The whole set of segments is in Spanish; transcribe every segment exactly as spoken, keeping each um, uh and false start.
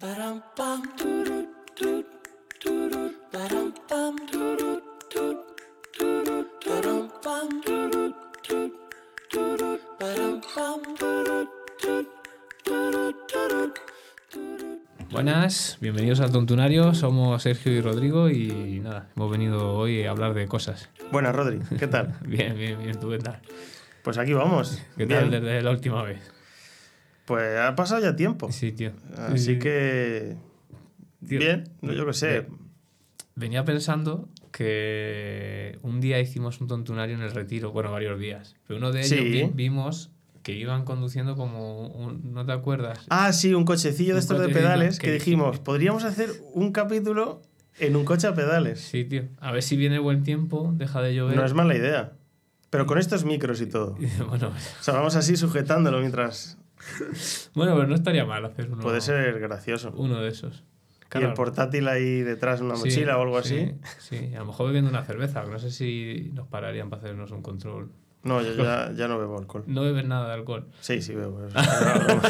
Buenas, bienvenidos al Tontunario, somos Sergio y Rodrigo y nada, hemos venido hoy a hablar de cosas. Buenas, Rodri, ¿qué tal? Bien, bien, bien, ¿tú qué tal? Pues aquí vamos. ¿Qué bien. tal desde la última vez? Pues ha pasado ya tiempo. Sí, tío. Así sí, que... tío, bien, yo qué sé. Venía pensando que un día hicimos un Tontunario en el Retiro, bueno, varios días, pero uno de ellos Sí. vi- vimos que iban conduciendo como un, ¿no te acuerdas? Ah, sí, un cochecillo Un de estos de cochecillo pedales que que dijimos, dijimos- podríamos hacer un capítulo en un coche a pedales. Sí, tío. A ver si viene buen tiempo, deja de llover. No es mala idea. Pero con estos micros y todo. bueno, O sea, vamos así sujetándolo mientras... bueno, pero no estaría mal hacer uno, Puede ser gracioso. uno de esos. Y el portátil ahí detrás en una Sí, mochila o algo sí, así. Sí, a lo mejor bebiendo una cerveza. No sé si nos pararían para hacernos un control. No, yo ya, ya no bebo alcohol. No bebes nada de alcohol. Sí, sí bebo. Eso es una broma.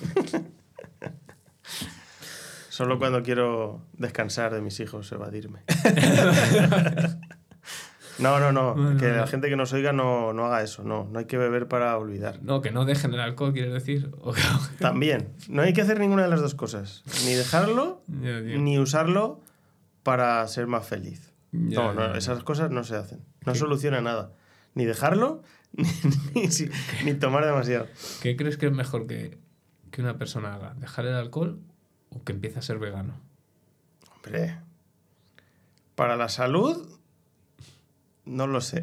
Solo cuando quiero descansar de mis hijos, evadirme. No, no, no. Bueno, que no. la gente que nos oiga no, no haga eso. No, no hay que beber para olvidar. No, que no dejen el alcohol, quieres decir. O que- También. No hay que hacer ninguna de las dos cosas. Ni dejarlo, Ya, tío. ni usarlo para ser más feliz. Ya, No, no, ya, ya. esas cosas no se hacen. No ¿Qué? soluciona nada. Ni dejarlo, ni, ni, si- ni tomar demasiado. ¿Qué crees que es mejor que, que una persona haga? ¿Dejar el alcohol o que empiece a ser vegano? Hombre, para la salud, no lo sé.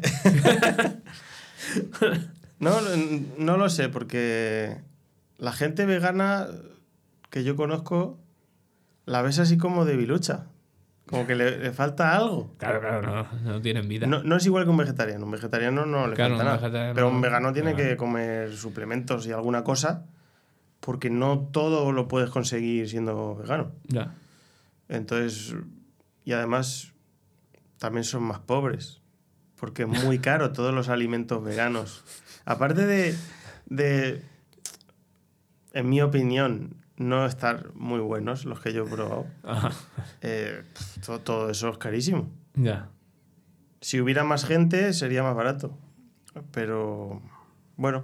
no, no lo sé, porque la gente vegana que yo conozco la ves así como debilucha. Como que le, le falta algo. Claro, claro, no, no tienen vida. No, no es igual que un vegetariano. Un vegetariano no le Claro, falta un nada. vegetariano Pero un no- vegano tiene vegano. que comer suplementos y alguna cosa, porque no todo lo puedes conseguir siendo vegano. Ya. Entonces, y además también son más pobres, porque es muy caro todos los alimentos veganos. Aparte de, de, en mi opinión, no estar muy buenos, los que yo he probado, Ajá. eh, todo, todo eso es carísimo. Ya. Si hubiera más gente, sería más barato. Pero, bueno.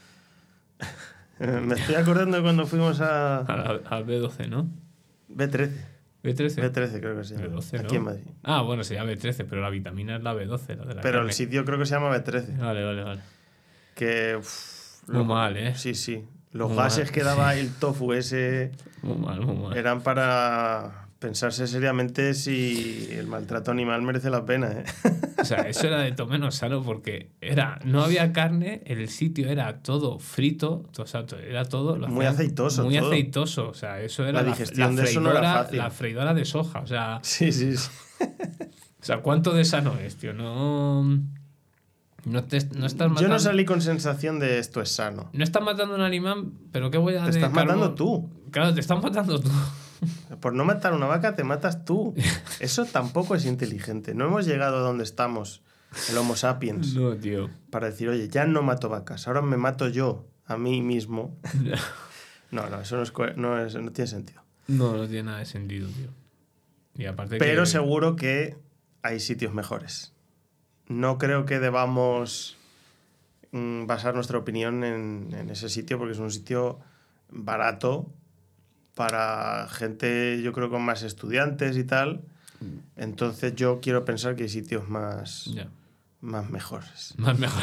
Me estoy acordando de cuando fuimos a Al, al B doce, ¿no? B trece. B trece. B trece creo que se llama. B doce, Aquí ¿no? en Madrid. Ah, bueno, se llama B trece, pero la vitamina es la B doce, la de la Pero carne. el sitio creo que se llama B trece. Vale, vale, vale. Que... uf, Muy mal, ¿eh? Sí, sí. Los Muy gases mal. que daba el tofu ese Muy mal, muy mal. eran para pensarse seriamente si el maltrato animal merece la pena, ¿eh? O sea, eso era de todo menos sano porque era, no había carne, el sitio era todo frito, o sea, to- era todo... lo Muy hacían aceitoso Muy todo. aceitoso, o sea, eso era La la, digestión la de eso no era freidora- fácil. la freidora de soja, o sea, Sí, sí, sí. o sea, ¿cuánto de sano es, tío? No... No, te, no estás matando... Yo no salí con sensación de esto es sano. No estás matando un animal, pero ¿qué voy a Te de estás carbo- matando tú. Claro, te estás matando tú. Por no matar una vaca te matas tú. Eso tampoco es inteligente. No hemos llegado a donde estamos, el Homo sapiens, No, tío. para decir, oye, ya no mato vacas, ahora me mato yo a mí mismo. No, no, eso no, es, cohe- no, es- no tiene sentido. No, no tiene nada de sentido, tío. Y aparte Pero que... seguro que hay sitios mejores. No creo que debamos mm, basar nuestra opinión en, en ese sitio, porque es un sitio barato para gente, yo creo, con más estudiantes y tal. Entonces yo quiero pensar que hay sitios más, Ya. más mejores. Más mejor.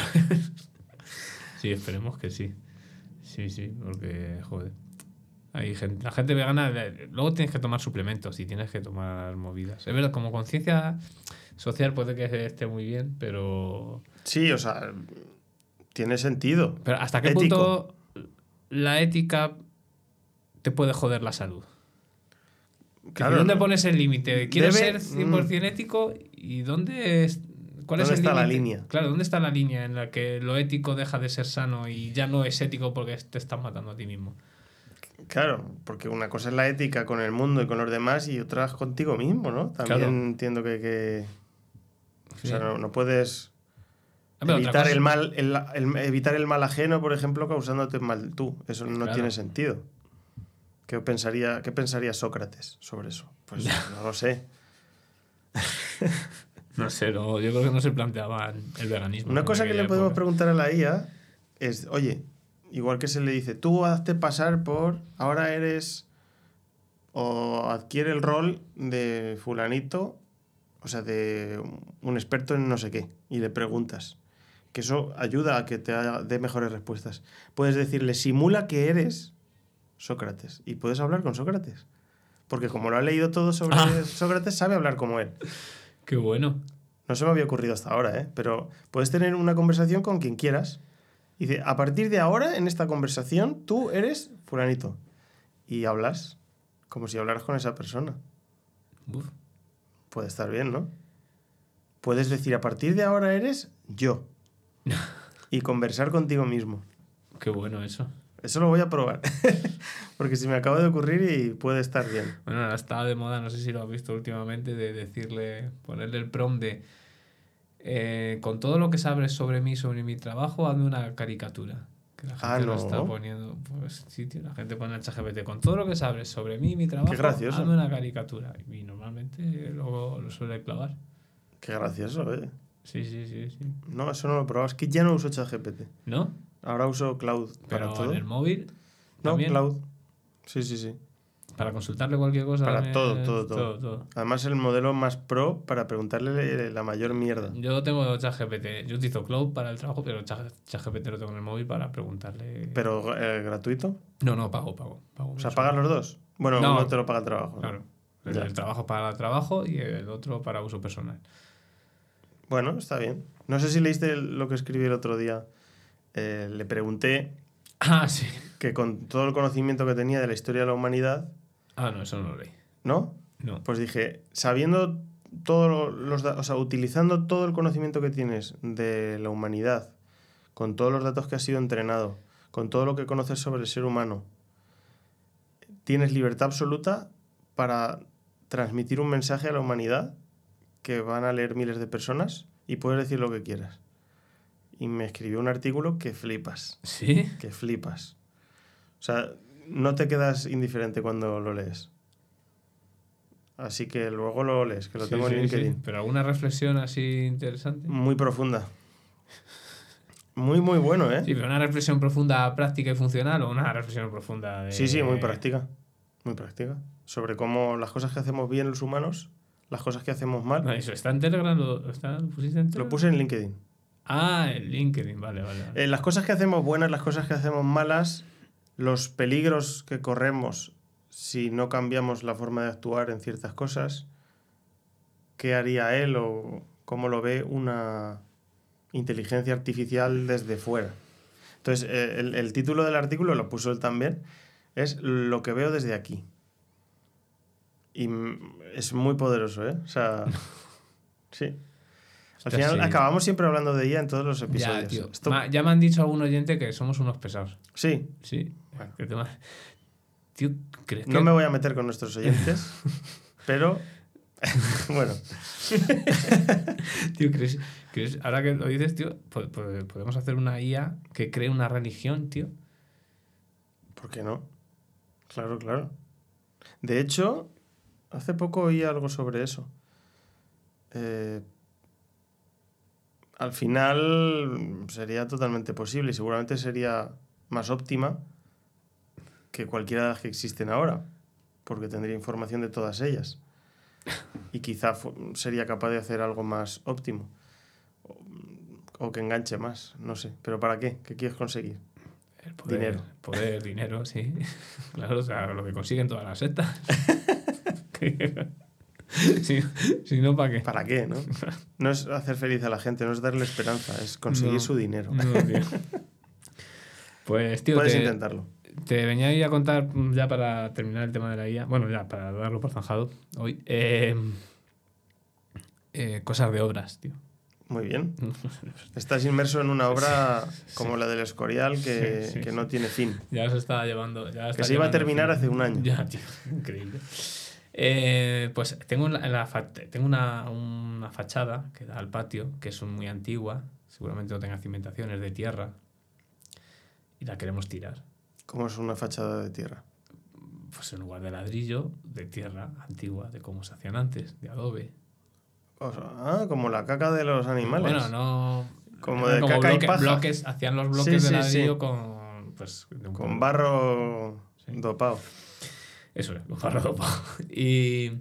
Sí, esperemos que sí. Sí, sí, porque, joder. Hay gente, la gente vegana, eh, luego tienes que tomar suplementos y tienes que tomar movidas. Es verdad, como conciencia social puede que esté muy bien, pero... Sí, o sea, tiene sentido. Pero ¿hasta qué Ético. punto la ética te puede joder la salud? Claro, ¿Dónde no. pones el límite? ¿Quiero Debe- ser cien por ciento ético? ¿Y dónde es, cuál es ¿Dónde el está la límite? línea? Claro, ¿dónde está la línea en la que lo ético deja de ser sano y ya no es ético porque te estás matando a ti mismo? Claro, porque una cosa es la ética con el mundo y con los demás y otra es contigo mismo, ¿no? También Claro. entiendo que... que... Sí. O sea, no, no puedes Ah, pero otra evitar cosa- el, mal, el, el- evitar el mal ajeno, por ejemplo, causándote mal tú. Eso no Claro. tiene sentido. ¿Qué pensaría, ¿Qué pensaría Sócrates sobre eso? Pues no lo sé. No sé, no, yo creo que no se planteaba el veganismo. Una cosa que le podemos época. preguntar a la I A es, oye, igual que se le dice, tú hazte pasar por, ahora eres, o adquiere el rol de fulanito, o sea, de un experto en no sé qué, y le preguntas. Que eso ayuda a que te dé mejores respuestas. Puedes decirle, simula que eres Sócrates, y puedes hablar con Sócrates. Porque como lo ha leído todo sobre Ah. Sócrates, sabe hablar como él. Qué bueno. No se me había ocurrido hasta ahora, ¿eh? Pero puedes tener una conversación con quien quieras. Y dice, a partir de ahora, en esta conversación, tú eres fulanito. Y hablas como si hablaras con esa persona. Uf. Puede estar bien, ¿no? Puedes decir, a partir de ahora eres yo. Y conversar contigo mismo. Qué bueno eso. Eso lo voy a probar. Porque se me acaba de ocurrir y puede estar bien. Bueno, ahora está de moda, no sé si lo has visto últimamente, de decirle, ponerle el prompt de eh, con todo lo que sabes sobre mí, sobre mi trabajo, hazme una caricatura. Que la gente Ah, lo no. está poniendo. Pues sí, tío, la gente pone el ChatGPT, con todo lo que sabes sobre mí y mi trabajo, Qué gracioso. hazme una caricatura. Y normalmente luego lo suele clavar. Qué gracioso, ¿eh? Sí, sí, sí, sí. No, eso no lo he probado. Es que ya no uso ChatGPT. ¿No? Ahora uso Cloud para Pero todo. en el móvil No, también. Cloud. Sí, sí, sí. Para consultarle cualquier cosa. Para también todo, es- todo, todo. todo, todo. Además, el modelo más pro para preguntarle la mayor mierda. Yo tengo ChatGPT. Yo utilizo Cloud para el trabajo, pero Chat- ChatGPT lo tengo en el móvil para preguntarle. Pero eh, gratuito. No, no, pago, pago. pago O sea, mensual. ¿pagas los dos? Bueno, No. uno te lo paga el trabajo. ¿no? Claro. El, Ya. el trabajo para el trabajo y el otro para uso personal. Bueno, está bien. No sé si leíste lo que escribí el otro día. Eh, le pregunté Ah, sí. que con todo el conocimiento que tenía de la historia de la humanidad, Ah, no, eso no lo leí. ¿no? No. Pues dije, sabiendo todos los datos, o sea, utilizando todo el conocimiento que tienes de la humanidad, con todos los datos que has sido entrenado, con todo lo que conoces sobre el ser humano, tienes libertad absoluta para transmitir un mensaje a la humanidad que van a leer miles de personas y puedes decir lo que quieras. Y me escribió un artículo que flipas, ¿Sí? que flipas. O sea, no te quedas indiferente cuando lo lees. Así que luego lo lees, que lo Sí, tengo sí, en LinkedIn. sí. Pero alguna reflexión así interesante. Muy profunda. Muy, muy bueno, ¿eh? Sí, pero una reflexión profunda, práctica y funcional o una reflexión profunda de. Sí, sí, muy práctica. Muy práctica. Sobre cómo las cosas que hacemos bien los humanos, las cosas que hacemos mal. No, eso está en Telegram, lo, está, ¿lo pusiste en Telegram? Lo puse en LinkedIn. Ah, en LinkedIn, vale, vale. vale. Eh, las cosas que hacemos buenas, las cosas que hacemos malas, los peligros que corremos si no cambiamos la forma de actuar en ciertas cosas, qué haría él o cómo lo ve una inteligencia artificial desde fuera. Entonces, eh, el, el título del artículo, lo puso él también, es Lo que veo desde aquí. Y mm, es muy poderoso, ¿eh? O sea, sí. Al Hostia, final sí. acabamos siempre hablando de ella en todos los episodios. Ya, tío. Esto- Ma- ya me han dicho algún oyente que somos unos pesados. Sí, Sí. Bueno. ¿Qué tema? Tío, ¿crees que.? no me voy a meter con nuestros oyentes, pero bueno, Tío, ¿crees, crees- ahora que lo dices, tío, po- po- podemos hacer una I A que cree una religión, tío. ¿por qué no? Claro, claro. De hecho, hace poco oí algo sobre eso. Eh, al final sería totalmente posible y seguramente sería más óptima que cualquiera de las que existen ahora, porque tendría información de todas ellas. Y quizá fu- sería capaz de hacer algo más óptimo. O, o que enganche más, no sé. ¿Pero para qué? ¿Qué quieres conseguir? El poder, Dinero. Poder, dinero, sí. Claro, o sea, lo que consiguen todas las sectas. si, si no, ¿para qué? ¿Para qué, no? No es hacer feliz a la gente, no es darle esperanza, es conseguir No, su dinero. no, tío. Pues, tío, Puedes te, intentarlo. te venía ahí a contar, ya para terminar el tema de la I A, bueno, ya para darlo por zanjado hoy, eh, eh, cosas de obras, tío. Muy bien. Estás inmerso en una obra como la del Escorial que, Sí, sí, que sí. no tiene fin. Ya se está llevando. Ya Que está se iba a llevando terminar fin. hace un año. Ya, tío, increíble. Eh, pues tengo, en la, en la fa- tengo una, una fachada que da al patio, que es muy antigua, seguramente no tenga cimentaciones de tierra, y la queremos tirar. ¿Cómo es una fachada de tierra? pues en lugar de ladrillo, de tierra antigua, de cómo se hacían antes, de adobe. O sea, ah, como la caca de los animales. Bueno, no... Como eran de caca bloque- y paja. bloques, hacían los bloques Sí, de sí, sí. ladrillo con... Pues, de un Con color. barro Sí. dopado. Eso es, con barro dopado. Y...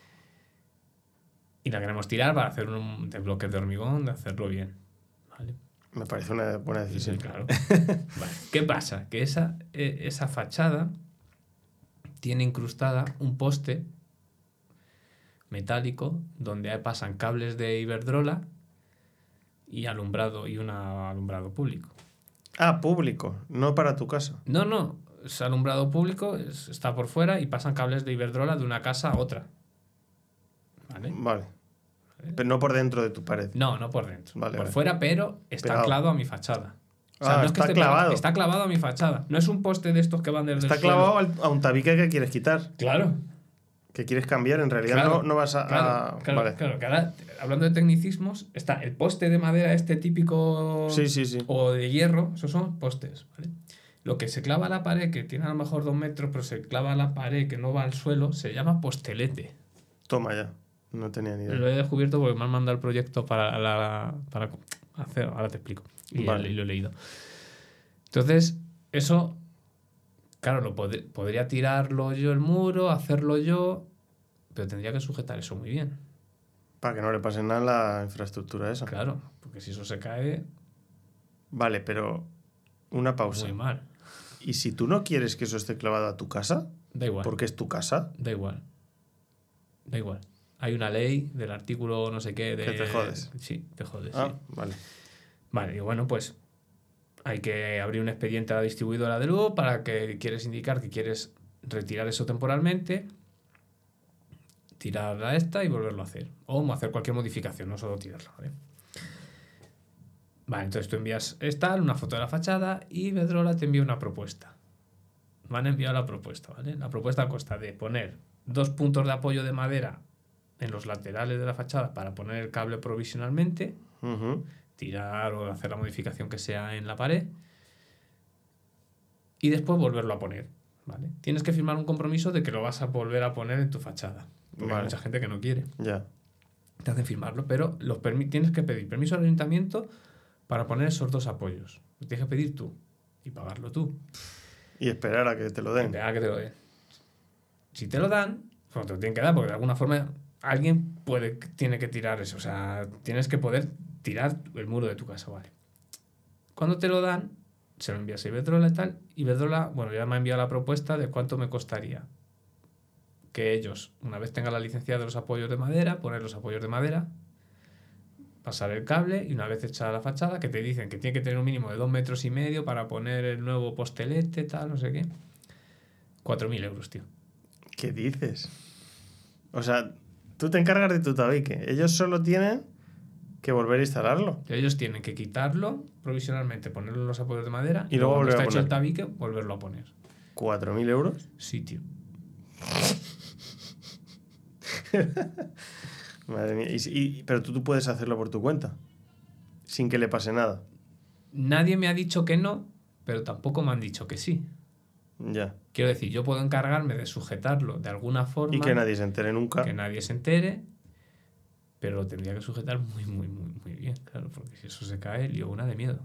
Y la queremos tirar para hacer un de bloques de hormigón, de hacerlo bien. ¿Vale? Me parece una buena Sí, decisión. claro. Vale. ¿Qué pasa? Que esa, eh, esa fachada tiene incrustada un poste metálico donde pasan cables de Iberdrola y alumbrado y un alumbrado público. Ah, público, no para tu casa. No, no, es alumbrado público, es- está por fuera y pasan cables de Iberdrola de una casa a otra. ¿Vale? Vale. Pero no por dentro de tu pared. No, no por dentro. Vale, por vale. fuera, pero está Pegado. anclado a mi fachada. O sea, Ah, no es que está esté pegado, clavado. está clavado a mi fachada. No es un poste de estos que van desde Está el suelo. clavado al- a un tabique que quieres quitar. Claro. Que quieres cambiar. En realidad Claro, no, no vas a... Claro, a- claro, vale. claro, que ahora, hablando de tecnicismos, está el poste de madera este típico Sí, sí, sí. o de hierro, esos son postes, ¿vale? Lo que se clava a la pared, que tiene a lo mejor dos metros, pero se clava a la pared que no va al suelo, se llama postelete. Toma ya. No tenía ni idea. Lo he descubierto porque me han mandado el proyecto para, la, para hacer, ahora te explico. Y, Vale. y lo he leído. Entonces, eso, claro, lo pod- podría tirarlo yo el muro, hacerlo yo, pero tendría que sujetar eso muy bien. Para que no le pase nada a la infraestructura esa. Claro, porque si eso se cae, Vale, pero una pausa. muy mal. ¿Y si tú no quieres que eso esté clavado a tu casa? Da igual. Porque es tu casa. Da igual. Da igual. Hay una ley del artículo no sé qué de... Que te jodes. Sí, te jodes. Ah, sí. vale. Vale, y bueno, pues hay que abrir un expediente a la distribuidora de luz para que quieres indicar que quieres retirar eso temporalmente, tirar a esta y volverlo a hacer. O hacer cualquier modificación, no solo tirarla, ¿vale? Vale, entonces tú envías esta, una foto de la fachada y Iberdrola te envía una propuesta. Van a enviar la propuesta, ¿vale? La propuesta consta de poner dos puntos de apoyo de madera en los laterales de la fachada para poner el cable provisionalmente, Ujú. tirar o hacer la modificación que sea en la pared y después volverlo a poner, ¿vale? Tienes que firmar un compromiso de que lo vas a volver a poner en tu fachada, porque hay Vale. mucha gente que no quiere. Ya. Te hacen firmarlo, pero los permi- tienes que pedir permiso al ayuntamiento para poner esos dos apoyos. Lo tienes que pedir tú y pagarlo tú. Y esperar a que te lo den. Deja que te lo den. Si te lo dan, pues te lo tienen que dar, porque de alguna forma alguien puede, tiene que tirar eso. O sea, tienes que poder tirar el muro de tu casa, ¿vale? Cuando te lo dan, se lo envías a Iberdrola y tal. Iberdrola, bueno, ya me ha enviado la propuesta de cuánto me costaría que ellos, una vez tengan la licencia de los apoyos de madera, poner los apoyos de madera, pasar el cable y una vez hecha la fachada, que te dicen que tiene que tener un mínimo de dos metros y medio para poner el nuevo postelete, tal, no sé qué. cuatro mil euros, tío. ¿Qué dices? O sea, tú te encargas de tu tabique. Ellos solo tienen que volver a instalarlo. Ellos tienen que quitarlo provisionalmente, ponerlo en los apoyos de madera Y luego cuando volver a está hecho el poner. tabique, volverlo a poner. ¿cuatro mil euros? Sí, tío. Madre mía. Y, si- y- pero tú, tú puedes hacerlo por tu cuenta. Sin que le pase nada. Nadie me ha dicho que no, pero tampoco me han dicho que sí. Ya. Quiero decir, yo puedo encargarme de sujetarlo de alguna forma. Y que nadie se entere nunca. que nadie se entere, pero lo tendría que sujetar muy, muy, muy, muy bien, claro, porque si eso se cae, lío una de miedo.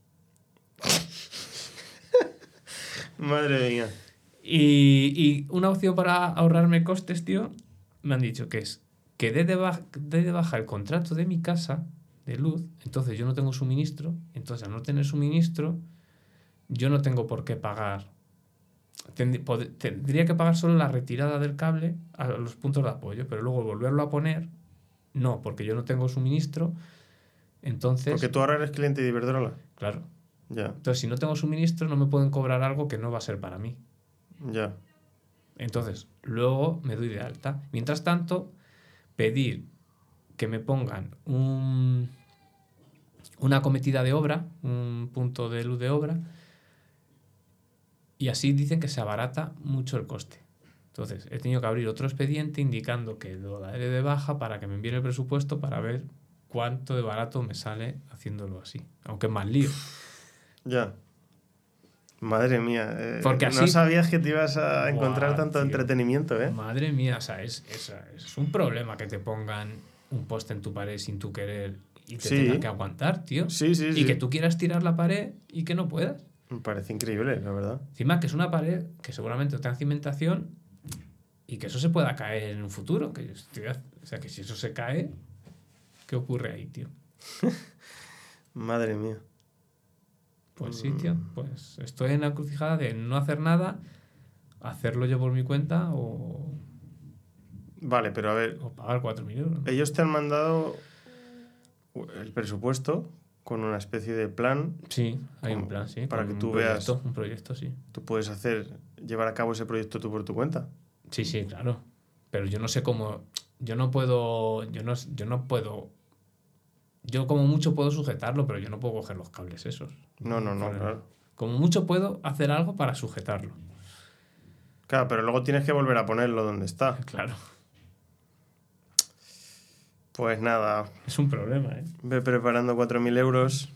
Madre mía. Y, y una opción para ahorrarme costes, tío, me han dicho que es que dé de, baja, dé de baja el contrato de mi casa de luz, entonces yo no tengo suministro, entonces al no tener suministro, yo no tengo por qué pagar. Tend- pod- tendría que pagar solo la retirada del cable a los puntos de apoyo, pero luego volverlo a poner, no, porque yo no tengo suministro, entonces... Porque tú ahora eres cliente de Iberdrola. Claro. Ya, Entonces, si no tengo suministro, no me pueden cobrar algo que no va a ser para mí. ya. Entonces, luego me doy de alta. Mientras tanto, pedir que me pongan un, una acometida de obra, un punto de luz de obra, y así dicen que se abarata mucho el coste. Entonces, he tenido que abrir otro expediente indicando que lo daré de baja para que me envíen el presupuesto para ver cuánto de barato me sale haciendo haciéndolo así. Aunque es más lío. Ya. Madre mía. Eh, Porque no así- sabías que te ibas a encontrar Buah, tanto tío. entretenimiento, ¿eh? Madre mía, o sea, es, es, es un problema que te pongan un poste en tu pared sin tu querer y te Sí. tengas que aguantar, tío. Sí, sí, y sí. que tú quieras tirar la pared y que no puedas. Me parece increíble, la verdad. Encima que es una pared que seguramente tenga cimentación y que eso se pueda caer en un futuro. Que yo estoy- o sea, que si eso se cae, ¿qué ocurre ahí, tío? Madre mía. Pues sí, tío. Pues estoy en la encrucijada de no hacer nada, hacerlo yo por mi cuenta o, Vale, pero a ver, o pagar cuatro mil euros. ¿no? ellos te han mandado el presupuesto con una especie de plan. Sí, hay un Como plan, sí. para con que un tú proyecto, veas. Un proyecto, sí. Tú puedes hacer, llevar a cabo ese proyecto tú por tu cuenta. Sí, sí, claro. Pero yo no sé cómo. Yo no puedo. Yo no, yo no puedo. Yo como mucho puedo sujetarlo, pero yo no puedo coger los cables esos. No, no, no, Poner- claro. Como mucho puedo hacer algo para sujetarlo. Claro, pero luego tienes que volver a ponerlo donde está. Claro. Pues nada, Es un problema, ¿eh? ve preparando cuatro mil euros.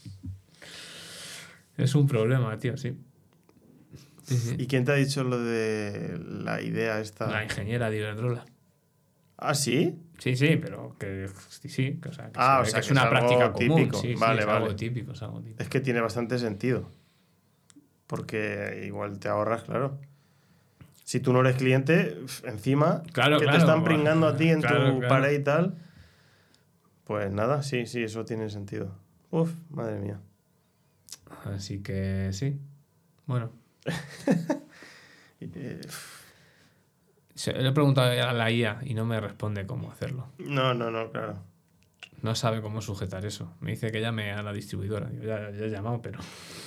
Es un problema, tío, sí. Sí, sí. ¿Y quién te ha dicho lo de la idea esta? La ingeniera de Iberdrola. ¿Ah, sí? Sí, sí, pero que sí, sí, que, o sea, que, Ah, se o ve sea, que que es una es algo práctica común. típico. Sí, sí, Vale, es vale. algo típico, es algo típico. Es que tiene bastante sentido. Porque igual te ahorras, claro. Si tú no eres cliente, pf, encima, Claro, que claro, te están bueno, pringando a ti en claro, tu claro. pared y tal. Pues nada, sí, sí, eso tiene sentido. Uf, madre mía. Así que sí. Bueno, Eh, pf, se- le he preguntado a la I A y no me responde cómo hacerlo. no, no, no, claro. No sabe cómo sujetar eso. Me dice que llame a la distribuidora. Digo, ya, ya he llamado, pero.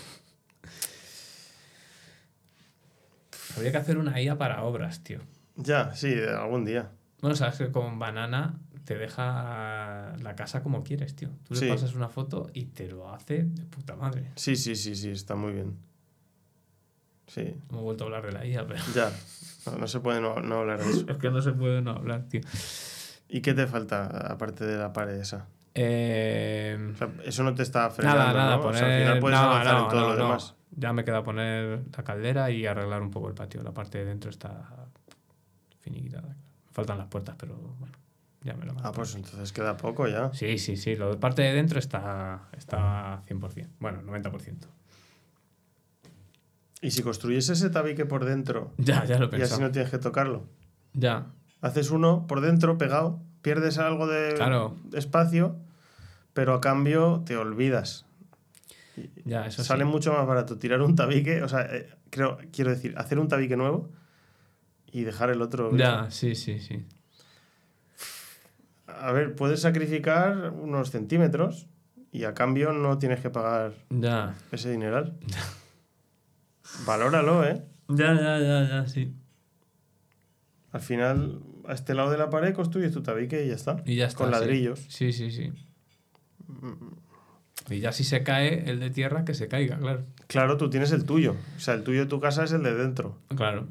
Habría que hacer una I A para obras, tío. Ya, sí, algún día. Bueno, sabes que con Banana te deja la casa como quieres, tío. Tú le Sí. pasas una foto y te lo hace de puta madre. Sí, sí, sí, sí, está muy bien. Sí, Hemos vuelto a hablar de la I A, pero. ya. No, no se puede no, no hablar de eso. Es que no se puede no hablar, tío. ¿Y qué te falta aparte de la pared esa? Eh, O sea, eso no te está frenando, nada, nada, ¿no? poner. O sea, al final puedes no, avanzar no, en todo no, lo no. demás. Ya me queda poner la caldera y arreglar un poco el patio. La parte de dentro está finiquitada. Me faltan las puertas, pero bueno, ya me lo van a Ah, pues poner. entonces queda poco ya. Sí, sí, sí. Lo de parte de dentro está, está cien por ciento. Bueno, noventa por ciento. Y si construyes ese tabique por dentro Ya, ya lo he y así pensado. no tienes que tocarlo. Ya, Haces uno por dentro pegado, pierdes algo de Claro. espacio, pero a cambio te olvidas. ya, eso Sale sí. mucho más barato tirar un tabique, o sea, eh, creo, quiero decir, hacer un tabique nuevo y dejar el otro. Ya, viejo. sí, sí, sí. A ver, puedes sacrificar unos centímetros y a cambio no tienes que pagar Ya. ese dineral. Valóralo, ¿eh? Ya, ya, ya, ya, sí. Al final, a este lado de la pared construyes tu tabique y ya está. Y ya está. Con sí. ladrillos. Sí, sí, sí. Y ya si se cae el de tierra, que se caiga, claro. Claro, tú tienes el tuyo. O sea, el tuyo de tu casa es el de dentro. Claro.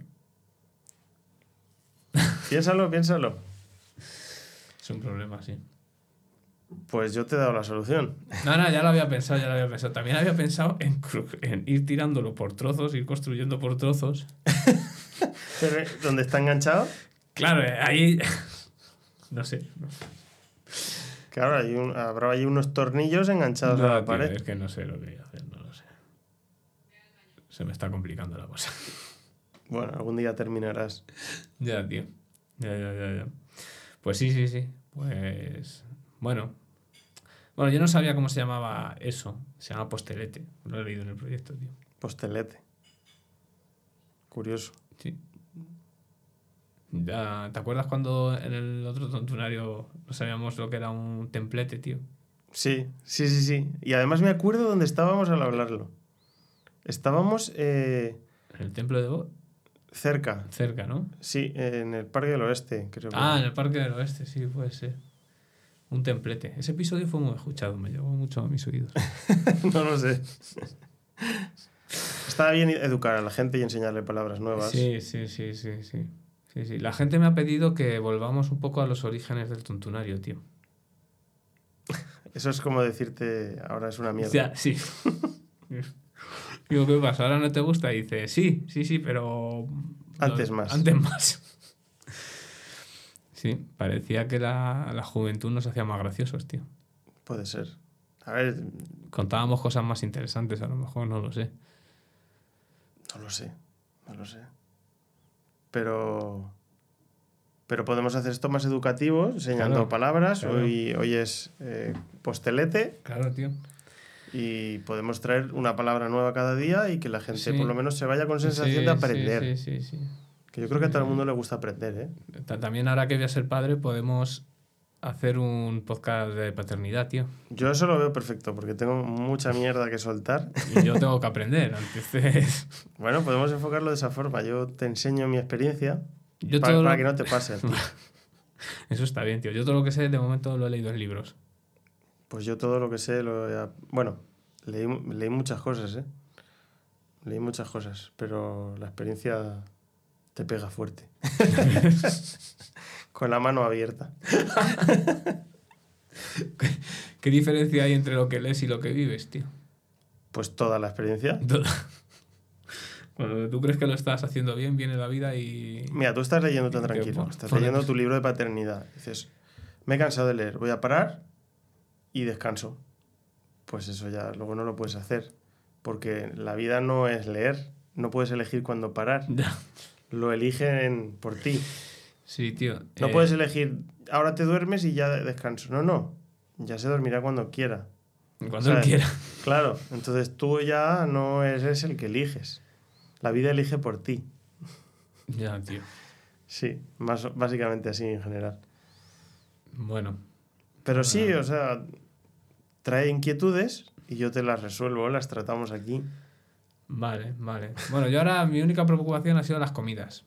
Piénsalo, piénsalo. Es un problema, sí. Pues yo te he dado la solución. No, no, ya lo había pensado, ya lo había pensado. También había pensado en, cru- en ir tirándolo por trozos, ir construyendo por trozos. Pero, ¿dónde está enganchado? Claro, eh, ahí. No sé. No, Claro, hay un- habrá ahí unos tornillos enganchados a No, la tío, pared. es que no sé lo que voy a hacer, no lo sé. Se me está complicando la cosa. Bueno, algún día terminarás. Ya, tío. Ya, ya, ya, ya. Pues sí, sí, sí. Pues. Bueno. Bueno, yo no sabía cómo se llamaba eso. Se llama postelete. Lo he leído en el proyecto, tío. Postelete. Curioso. Sí. Ya, ¿te acuerdas cuando en el otro tontunario no sabíamos lo que era un templete, tío? Sí, sí, sí, sí. Y además me acuerdo dónde estábamos al hablarlo. Estábamos eh, En el templo de Bo, cerca. cerca, ¿no? Sí, en el Parque del Oeste, creo que. Ah, en el Parque del Oeste, sí, puede ser. Un templete. Ese episodio fue muy escuchado, me llegó mucho a mis oídos. No lo sé. Está bien educar a la gente y enseñarle palabras nuevas. Sí, sí, sí, sí, sí. Sí, sí. La gente me ha pedido que volvamos un poco a los orígenes del tontunario, tío. Eso es como decirte, ahora es una O mierda. sea, sí. Digo, ¿qué pasa? ¿Ahora no te gusta? Y dice, sí, sí, sí, pero... Antes más. Antes más. Sí, parecía que la, la juventud nos hacía más graciosos, tío. Puede ser. A ver, Contábamos cosas más interesantes, a lo mejor, no lo sé. no lo sé, no lo sé. Pero... Pero podemos hacer esto más educativo, enseñando Claro, palabras. claro. Hoy, hoy es eh, postelete. Claro, tío. Y podemos traer una palabra nueva cada día y que la gente Sí. por lo menos se vaya con sensación Sí, de aprender. Sí, sí, sí, sí. Que yo creo que a todo el Sí. mundo le gusta aprender, ¿eh? Ta- También ahora que voy a ser padre podemos hacer un podcast de paternidad, tío. Yo eso lo veo perfecto porque tengo mucha mierda que soltar. Y yo tengo que aprender, entonces... Bueno, podemos enfocarlo de esa forma. Yo te enseño mi experiencia Yo para, todo para lo- que no te pase a ti. Eso está bien, tío. Yo todo lo que sé de momento lo he leído en libros. Pues yo todo lo que sé lo he... Bueno, leí, leí muchas cosas, ¿eh? Leí muchas cosas, pero la experiencia te pega fuerte. Con la mano abierta. ¿Qué diferencia hay entre lo que lees y lo que vives, tío? Pues toda la experiencia. Cuando tú crees que lo estás haciendo bien, viene la vida y... Mira, tú estás leyendo tan y te tranquilo. pon- Estás pones- leyendo tu libro de paternidad. Dices, me he cansado de leer, voy a parar y descanso. Pues eso ya luego no lo puedes hacer. Porque la vida no es leer. No puedes elegir cuándo parar. Ya. Lo eligen por ti. Sí, tío. No Eh, puedes elegir, ahora te duermes y ya descanso. No, no. Ya se dormirá cuando quiera. Cuando él ¿Sabes? quiera. Claro. Entonces tú ya no eres el que eliges. La vida elige por ti. Ya, tío. Sí, más, básicamente así en general. Bueno. Pero Pues sí, nada. o sea, trae inquietudes y yo te las resuelvo, las tratamos aquí. Vale, vale. Bueno, yo ahora mi única preocupación ha sido las comidas.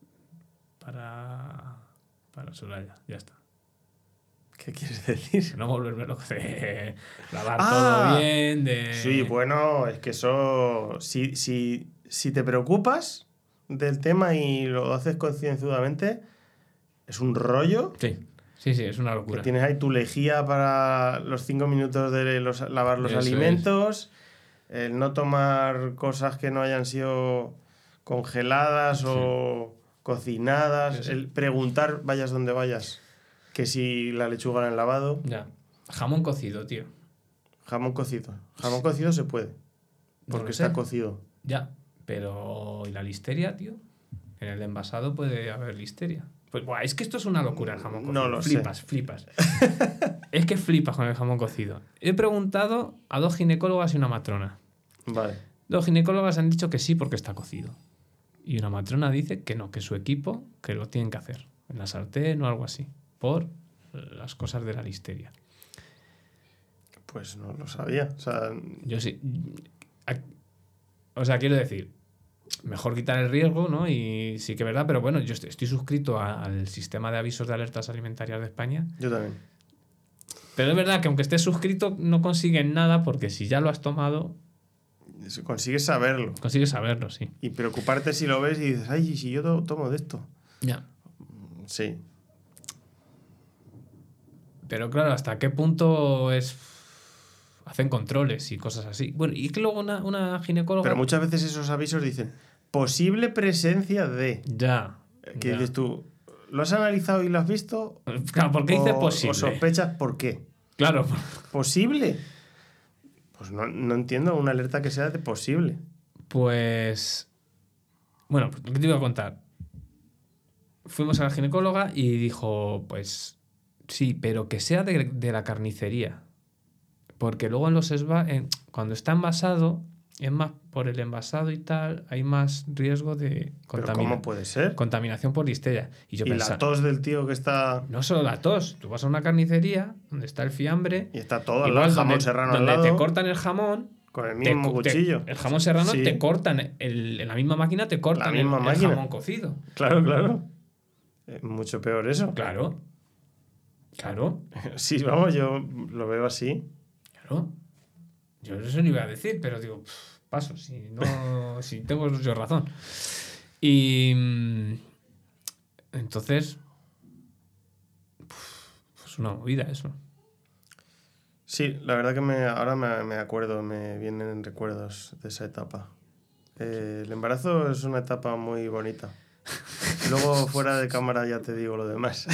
Para... Para Soraya, ya está. ¿Qué quieres decir? No volverme loco de lavar Ah, todo bien, de... Sí, bueno, es que eso, si, si, si te preocupas del tema y lo haces concienzudamente, es un rollo. Sí, sí, sí, es una Que locura. tienes ahí tu lejía para los cinco minutos de los, lavar los Eso es. alimentos, el no tomar cosas que no hayan sido congeladas Sí. o cocinadas, Sí, sí. el preguntar, vayas donde vayas, que si la lechuga la han lavado, Ya. Jamón cocido, tío. jamón cocido. Jamón cocido se puede, No porque lo está sé. cocido. Ya. Pero... ¿Y la listeria, tío? En el envasado puede haber listeria. Pues, buah, es que esto es una locura el jamón cocido. No lo sé. flipas, flipas. Es que flipas con el jamón cocido. He preguntado a dos ginecólogas y una matrona. Vale. Dos ginecólogas han dicho que sí porque está cocido. Y una matrona dice que no, que su equipo, que lo tienen que hacer. En la sartén o algo así. Por las cosas de la listeria. Pues no lo sabía. O sea, Yo sí. O sea, quiero decir, mejor quitar el riesgo, ¿no? Y sí que es verdad, pero bueno, yo estoy, estoy suscrito a- al sistema de avisos de alertas alimentarias de España. yo también. Pero es verdad que aunque estés suscrito, no consigues nada porque si ya lo has tomado, Consigues saberlo consigues saberlo, sí. y preocuparte si lo ves y dices, ay, ¿y si yo to- tomo de esto? Ya. Sí. Pero claro, ¿hasta qué punto es hacen controles y cosas así? Bueno, y que luego una, una ginecóloga... Pero muchas veces esos avisos dicen, posible presencia de... Ya. Que ya. dices tú, ¿lo has analizado y lo has visto? Claro, ¿por qué dice O- posible? ¿O sospechas por qué? Claro. ¿Posible? Pues no, no entiendo una alerta que sea de posible. Pues... Bueno, pues, ¿qué te iba a contar? Fuimos a la ginecóloga y dijo, pues sí, pero que sea de, de la carnicería. Porque luego en los esva en, cuando está envasado, es más por el envasado y tal, hay más riesgo de ¿Pero contamina- cómo puede ser? contaminación por listeria. Y yo Y pensaba, la tos del tío que está... no solo la tos, tú vas a una carnicería donde está el fiambre, Y está todo al igual lado, jamón donde, serrano al donde lado, te cortan el jamón, con el te mismo co- te- cuchillo. el jamón serrano Sí. te cortan, el, en la misma máquina te cortan el, misma el máquina. jamón cocido. Claro, claro. Es mucho peor eso. Claro. Claro. Sí, vamos, yo lo veo así. Claro. Yo eso no iba a decir, pero digo, pff, paso, si no, si tengo yo razón. Y mm, entonces, pff, pues una movida eso. Sí, la verdad que me, ahora me, me acuerdo, me vienen recuerdos de esa etapa. Eh, el embarazo es una etapa muy bonita. Luego, fuera de cámara, ya te digo lo demás.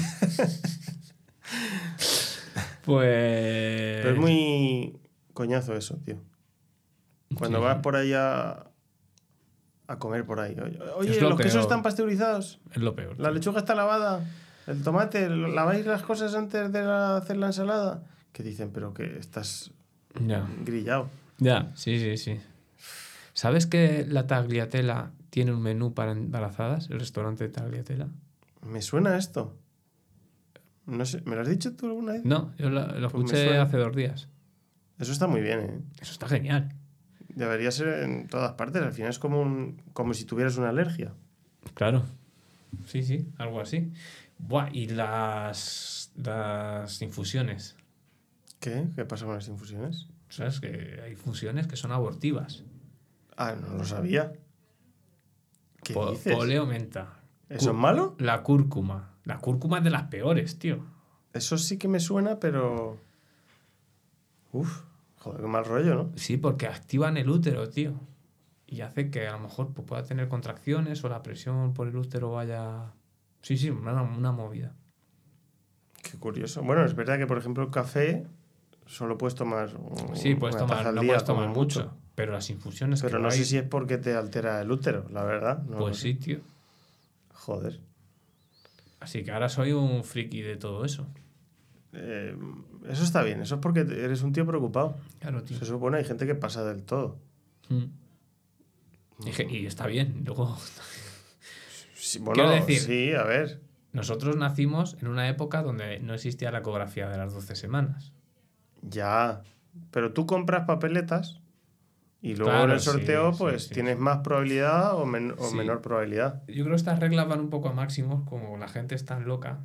Pues... Pero es muy coñazo eso, tío. Cuando Sí, vas sí. por ahí a, a comer por ahí. Oye, oye, Es lo los quesos peor. están pasteurizados. Es lo peor. La tío. lechuga está lavada. El tomate, ¿laváis las cosas antes de la- hacer la ensalada? Que dicen, pero que estás Ya. grillado. Ya, sí, sí, sí. ¿Sabes que la Tagliatella tiene un menú para embarazadas? El restaurante de Tagliatella. Me suena esto. No sé, ¿me lo has dicho tú alguna vez? No, yo lo, lo Pues me escuché suena. hace dos días. Eso está muy bien, ¿eh? Eso está genial. Debería ser en todas partes. Al final es como, un, como si tuvieras una alergia. Claro. Sí, sí, algo así. Buah, y las, las infusiones. ¿Qué? ¿Qué pasa con las infusiones? ¿Sabes? Que hay infusiones que son abortivas. Ah, no lo sabía. ¿Qué Po- dices? Poleo menta. ¿Eso Cú- es malo? La cúrcuma. La cúrcuma es de las peores, tío. Eso sí que me suena, pero... Uf, joder, qué mal rollo, ¿no? Sí, porque activan el útero, tío. Y hace que a lo mejor pues, pueda tener contracciones o la presión por el útero vaya... Sí, sí, una, una movida. Qué curioso. Bueno, es verdad que, por ejemplo, el café solo puedes tomar un- Sí, puedes una taza tomar, al no día, puedes como tomar mucho. Pero las infusiones Pero que no hay, sé si es porque te altera el útero, la verdad. No lo pues sé. sí, tío. Joder. Así que ahora soy un friki de todo eso. Eh, eso está bien, eso es porque eres un tío preocupado. Claro, tío. Se supone hay gente que pasa del todo. Mm. Y, que- y está bien. Luego, Sí, bueno, Quiero decir- sí, a ver. nosotros nacimos en una época donde no existía la ecografía de las doce semanas. Ya. Pero tú compras papeletas y luego Claro, en el sorteo, sí, sí, pues sí, tienes sí. más probabilidad o, men- o Sí. menor probabilidad. Yo creo que estas reglas van un poco a máximos, como la gente es tan loca.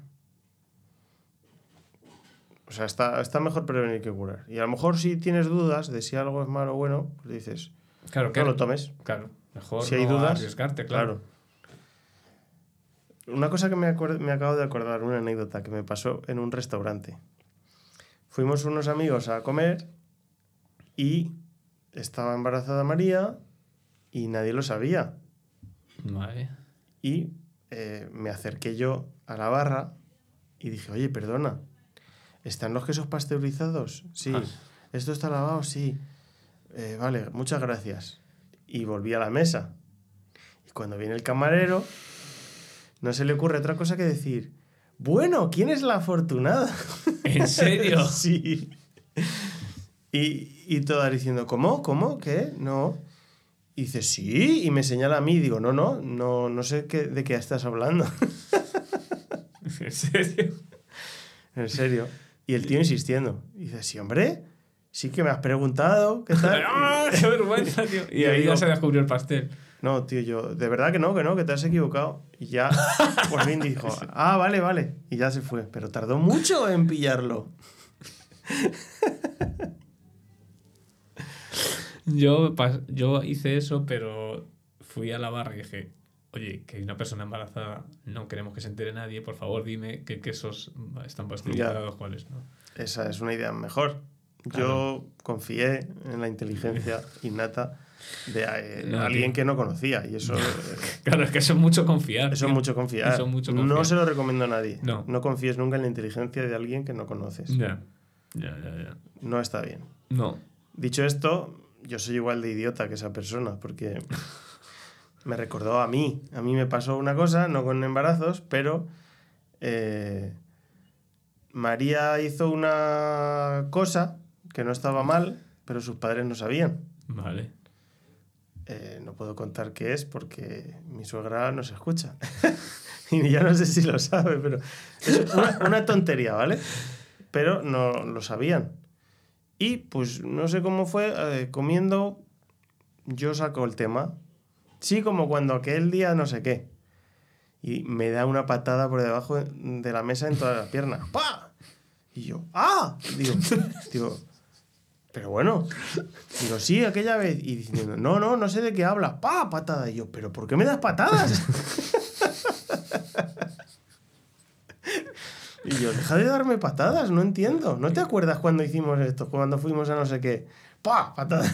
O sea, está, está mejor prevenir que curar. Y a lo mejor si tienes dudas de si algo es malo o bueno, pues dices, Claro, que no lo tomes. Claro, mejor Si hay no dudas, arriesgarte, claro. Una cosa que me, acuer- me acabo de acordar, una anécdota que me pasó en un restaurante. Fuimos unos amigos a comer y estaba embarazada María y nadie lo sabía. Vale. Y eh, me acerqué yo a la barra y dije, oye, perdona, ¿están los quesos pasteurizados? Sí. Ah. ¿Esto está lavado? Sí. "Eh, vale, muchas gracias". Y volví a la mesa. Y cuando viene el camarero, no se le ocurre otra cosa que decir, bueno, ¿quién es la afortunada? ¿En serio? Sí. Y, y todas diciendo, ¿cómo? ¿Cómo? ¿Qué? No. Y dice, sí, y me señala a mí. Digo, no, no, no, no sé qué, de qué estás hablando. ¿En serio? En serio. Y el tío insistiendo. Y dice, sí, hombre, sí que me has preguntado, ¿qué tal? ¡Ah, qué vergüenza, tío! Y Y ahí digo, ya se descubrió el pastel. no, tío, yo, de verdad que no, que no, que te has equivocado. Y ya, por fin dijo, ah, vale, vale. Y ya se fue. Pero tardó mucho en pillarlo. Yo, pas- yo hice eso, pero fui a la barra y dije, oye, que hay una persona embarazada, no queremos que se entere nadie, por favor dime qué quesos están pasteurizados, cuáles no. Esa es una idea mejor. Claro. Yo confié en la inteligencia innata de eh, No, alguien tío. que no conocía. Y eso, eh, Claro, es que eso es mucho confiar. eso es tío. mucho confiar. Eso es mucho No confiar. se lo recomiendo a nadie. No. No confíes nunca en la inteligencia de alguien que no conoces. Ya, ya, ya, ya. No está bien. No. Dicho esto, yo soy igual de idiota que esa persona, porque me recordó a mí. A mí me pasó una cosa, no con embarazos, pero eh, María hizo una cosa que no estaba mal, pero sus padres no sabían. Vale. Eh, no puedo contar qué es porque mi suegra no se escucha. Y ya no sé si lo sabe, pero es una, una tontería, ¿vale? Pero no lo sabían. Y pues no sé cómo fue, eh, comiendo, yo saco el tema. Sí, como cuando aquel día no sé qué. Y me da una patada por debajo de la mesa en toda la pierna. ¡Pah! Y yo, ¡ah! Digo, digo, pero bueno. Digo, sí, aquella vez. Y diciendo, no, no, no sé de qué hablas. ¡Pah! Patada. Y yo, ¿pero por qué me das patadas? Y yo, deja de darme patadas, no entiendo. ¿No te acuerdas cuando hicimos esto? Cuando fuimos a no sé qué. ¡Pah! Patadas.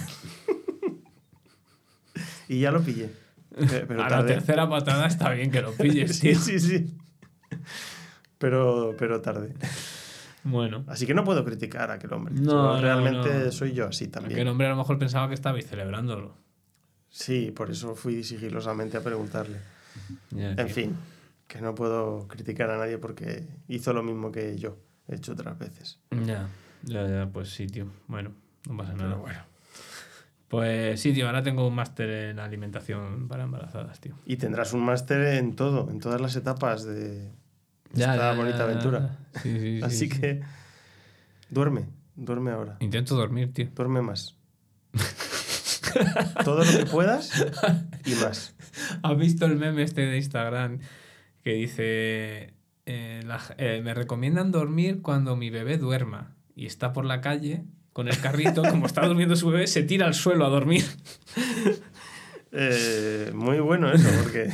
Y ya lo pillé. Pero a tardé. la tercera patada está bien que lo pilles, Sí, tío. sí, sí. Pero, pero tarde. Bueno. Así que no puedo criticar a aquel hombre. No, Solo no, realmente no. soy yo así también. Aquel hombre a lo mejor pensaba que estabais celebrándolo. Sí, por eso fui sigilosamente a preguntarle. Ya, En tío. fin, que no puedo criticar a nadie porque hizo lo mismo que yo he hecho otras veces. Ya, ya, ya, pues sí, tío. Bueno, no pasa nada. Pero bueno. Pues sí, tío, ahora tengo un máster en alimentación para embarazadas, tío. Y tendrás un máster en todo, en todas las etapas de Ya, esta ya, bonita ya, aventura. ya. Sí, sí, sí, Así sí. que duerme, duerme ahora. Intento dormir, tío. Duerme más. Todo lo que puedas y más. ¿Has visto el meme este de Instagram que dice eh, la- eh, me recomiendan dormir cuando mi bebé duerma y está por la calle con el carrito, como está durmiendo su bebé, se tira al suelo a dormir? Eh, muy bueno eso, porque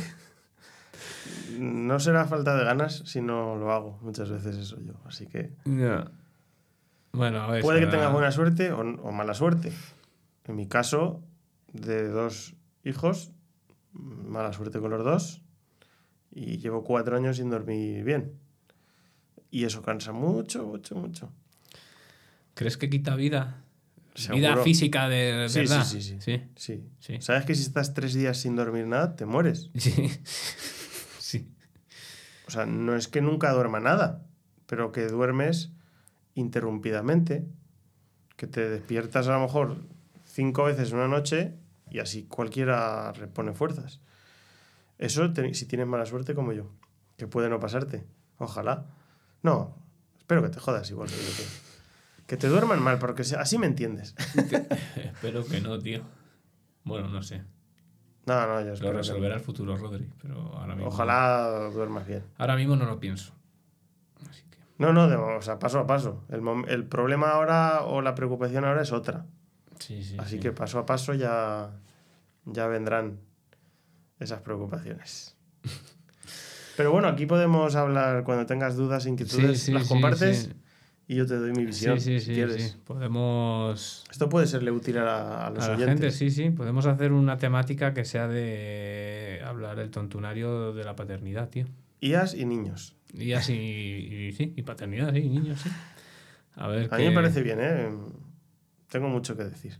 no será falta de ganas si no lo hago muchas veces eso yo. Así que Ya. Bueno, a ver. puede que será- tengas buena suerte o, o mala suerte. En mi caso, de dos hijos, mala suerte con los dos, y llevo cuatro años sin dormir bien. Y eso cansa mucho, mucho, mucho. ¿Crees que quita vida? Seguro. Vida física de Sí, verdad. sí, sí, sí. Sí. Sí. Sí. ¿Sabes que si estás tres días sin dormir nada, te mueres? Sí. Sí. O sea, no es que nunca duerma nada, pero que duermes interrumpidamente, que te despiertas a lo mejor cinco veces una noche y así cualquiera repone fuerzas. Eso te- si tienes mala suerte como yo, que puede no pasarte. Ojalá. No, espero que te jodas igual que yo. tío. Que te duerman mal, porque se- así me entiendes. Espero que no, tío. Bueno, no sé. No, no, yo Lo espero que resolverá el futuro, Rodri. Pero ahora no. mismo. Ojalá duermas bien. Ahora mismo no lo pienso. Así que. No, no, de- o sea, paso a paso. El, mom- el problema ahora o la preocupación ahora es otra. Sí, sí. Así sí. que paso a paso ya, ya vendrán esas preocupaciones. Pero bueno, aquí podemos hablar cuando tengas dudas, inquietudes, Sí, sí, las sí, compartes sí. y yo te doy mi visión, Sí, sí, si sí, quieres. sí. Podemos. Esto puede serle útil a, la- a los A la oyentes. gente, sí, sí. Podemos hacer una temática que sea de hablar el tontunario de la paternidad, tío. I A S y niños. Y así, y, sí, y paternidad, sí, y niños, sí. A ver A qué... mí me parece bien, ¿eh? Tengo mucho que decir.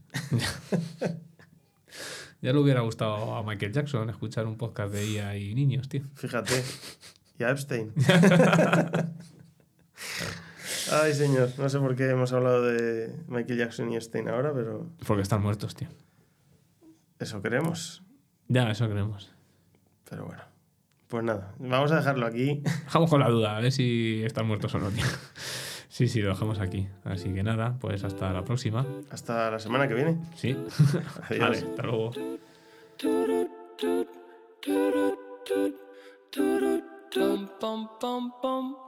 Ya le hubiera gustado a Michael Jackson escuchar un podcast de I A y niños, tío. Fíjate. Y a Epstein. Ay, señor. No sé por qué hemos hablado de Michael Jackson y Epstein ahora, pero Porque están muertos, tío. eso queremos. Ya, eso creemos. Pero bueno. Pues nada, vamos a dejarlo aquí. Dejamos con la duda, a ver si están muertos o no, tío. Sí, sí, lo dejamos aquí. Así que nada, pues hasta la próxima. Hasta la semana que viene. Sí. Adiós. Vale, hasta luego. Bum, bum, bum, bum.